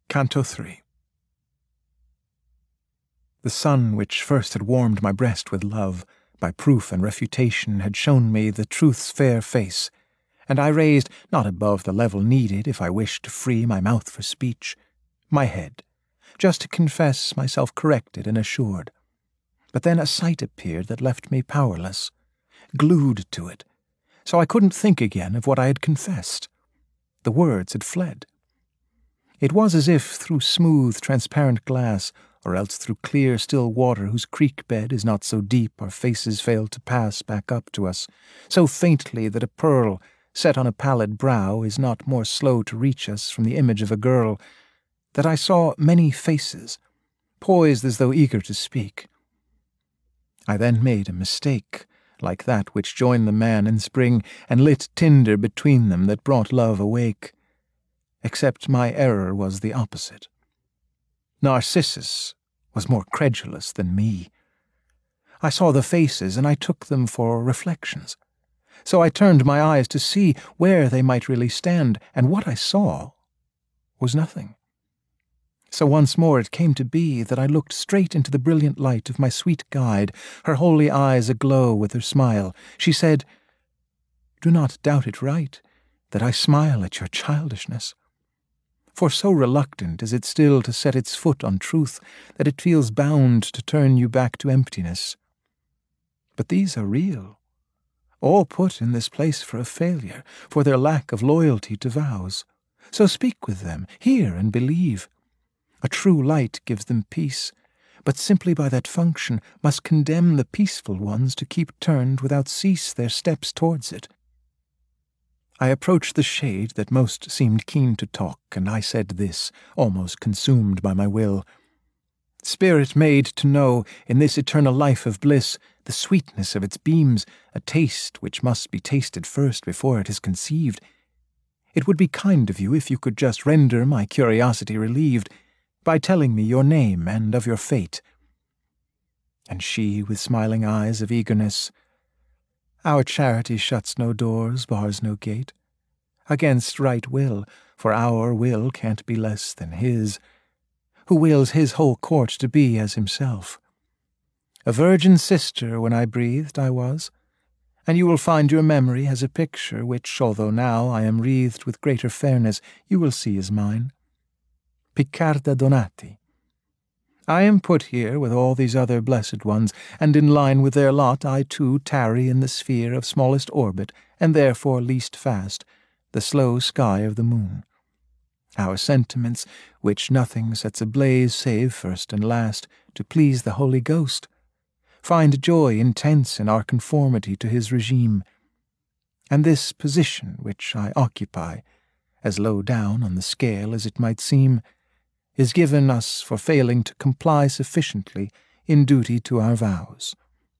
Canto 3. The sun which first had warmed my breast with love, by proof and refutation had shown me the truth's fair face, and I raised, not above the level needed if I wished to free my mouth for speech, my head, just to confess myself corrected and assured. But then a sight appeared that left me powerless, glued to it, so I couldn't think again of what I had confessed. The words had fled. It was as if through smooth, transparent glass, or else through clear, still water whose creek bed is not so deep our faces fail to pass back up to us, so faintly that a pearl, set on a pallid brow, is not more slow to reach us from the image of a girl, that I saw many faces, poised as though eager to speak. I then made a mistake, like that which joined the man in spring, and lit tinder between them that brought love awake. Except my error was the opposite. Narcissus was more credulous than me. I saw the faces, and I took them for reflections. So I turned my eyes to see where they might really stand, and what I saw was nothing. So once more it came to be that I looked straight into the brilliant light of my sweet guide, her holy eyes aglow with her smile. She said, "Do not doubt it right, that I smile at your childishness. For so reluctant is it still to set its foot on truth that it feels bound to turn you back to emptiness. But these are real, all put in this place for a failure, for their lack of loyalty to vows. So speak with them, hear and believe. A true light gives them peace, but simply by that function must condemn the peaceful ones to keep turned without cease their steps towards it." I approached the shade that most seemed keen to talk, and I said this, almost consumed by my will. "Spirit made to know, in this eternal life of bliss, the sweetness of its beams, a taste which must be tasted first before it is conceived. It would be kind of you if you could just render my curiosity relieved, by telling me your name and of your fate." And she, with smiling eyes of eagerness, "Our charity shuts no doors, bars no gate. Against right will, for our will can't be less than his, who wills his whole court to be as himself. A virgin sister when I breathed I was, and you will find your memory has a picture which, although now I am wreathed with greater fairness, you will see is mine. Piccarda Donati. I am put here with all these other blessed ones, and in line with their lot I too tarry in the sphere of smallest orbit, and therefore least fast, the slow sky of the moon. Our sentiments, which nothing sets ablaze save first and last, to please the Holy Ghost, find joy intense in our conformity to his regime. And this position which I occupy, as low down on the scale as it might seem, is given us for failing to comply sufficiently in duty to our vows."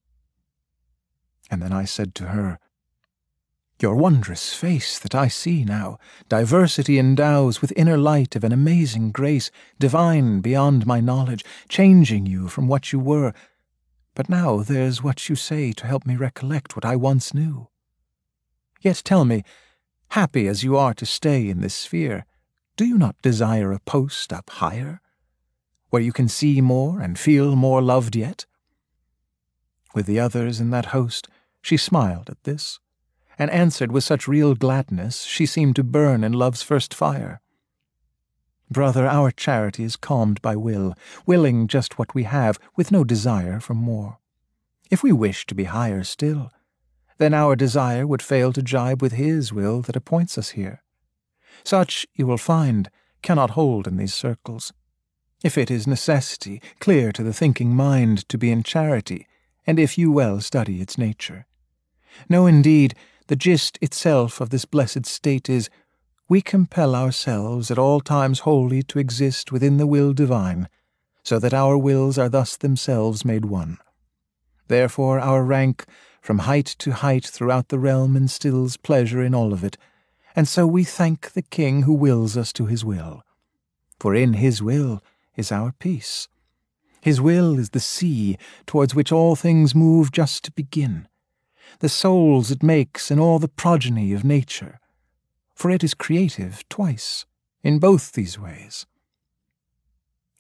And then I said to her, "Your wondrous face that I see now, diversity endows with inner light of an amazing grace, divine beyond my knowledge, changing you from what you were. But now there's what you say to help me recollect what I once knew. Yet tell me, happy as you are to stay in this sphere, do you not desire a post up higher, where you can see more and feel more loved yet?" With the others in that host, she smiled at this, and answered with such real gladness she seemed to burn in love's first fire. "Brother, our charity is calmed by will, willing just what we have, with no desire for more. If we wish to be higher still, then our desire would fail to jibe with his will that appoints us here. Such, you will find, cannot hold in these circles. If it is necessity, clear to the thinking mind, to be in charity, and if you well study its nature. No, indeed, the gist itself of this blessed state is, we compel ourselves at all times wholly to exist within the will divine, so that our wills are thus themselves made one. Therefore our rank, from height to height throughout the realm, instills pleasure in all of it, and so we thank the King who wills us to his will. For in his will is our peace. His will is the sea towards which all things move just to begin, the souls it makes in all the progeny of nature, for it is creative twice, in both these ways.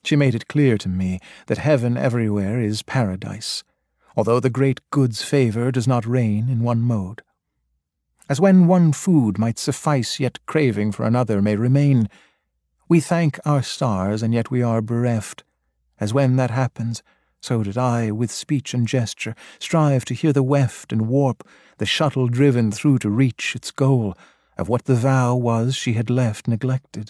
She made it clear to me that heaven everywhere is paradise, although the great good's favour does not reign in one mode. As when one food might suffice, yet craving for another may remain, we thank our stars, and yet we are bereft. As when that happens, so did I, with speech and gesture, strive to hear the weft and warp, the shuttle driven through to reach its goal, of what the vow was she had left neglected.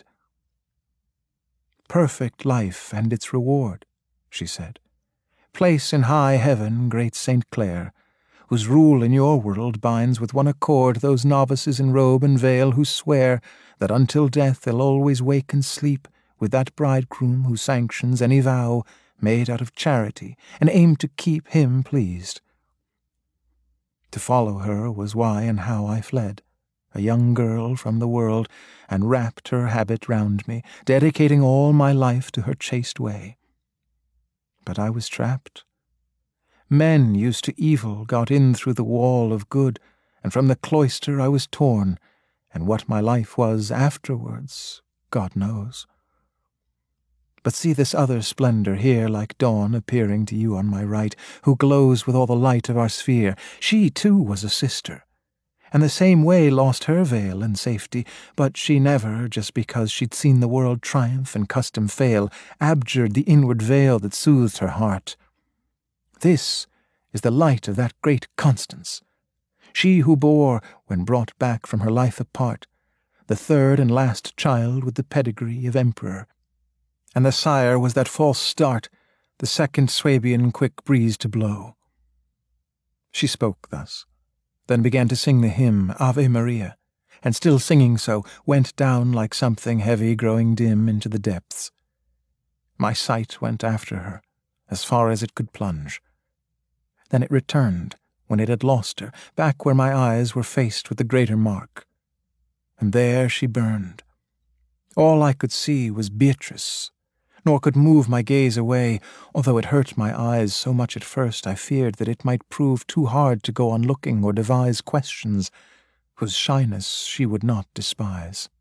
Perfect life and its reward, she said. Place in high heaven great St. Clare, whose rule in your world binds with one accord those novices in robe and veil who swear that until death they'll always wake and sleep with that bridegroom who sanctions any vow made out of charity and aim to keep him pleased. To follow her was why and how I fled, a young girl from the world, and wrapped her habit round me, dedicating all my life to her chaste way. But I was trapped. Men used to evil got in through the wall of good, and from the cloister I was torn, and what my life was afterwards, God knows. But see this other splendour here, like dawn appearing to you on my right, who glows with all the light of our sphere. She, too, was a sister, and the same way lost her veil and safety, but she never, just because she'd seen the world triumph and custom fail, abjured the inward veil that soothed her heart. This is the light of that great Constance, she who bore, when brought back from her life apart, the third and last child with the pedigree of emperor, and the sire was that false start, the second Swabian quick breeze to blow. She spoke thus, then began to sing the hymn Ave Maria, and still singing so, went down like something heavy growing dim into the depths. My sight went after her, as far as it could plunge. Then it returned, when it had lost her, back where my eyes were faced with the greater mark. And there she burned. All I could see was Beatrice, nor could move my gaze away, although it hurt my eyes so much at first I feared that it might prove too hard to go on looking or devise questions, whose shyness she would not despise.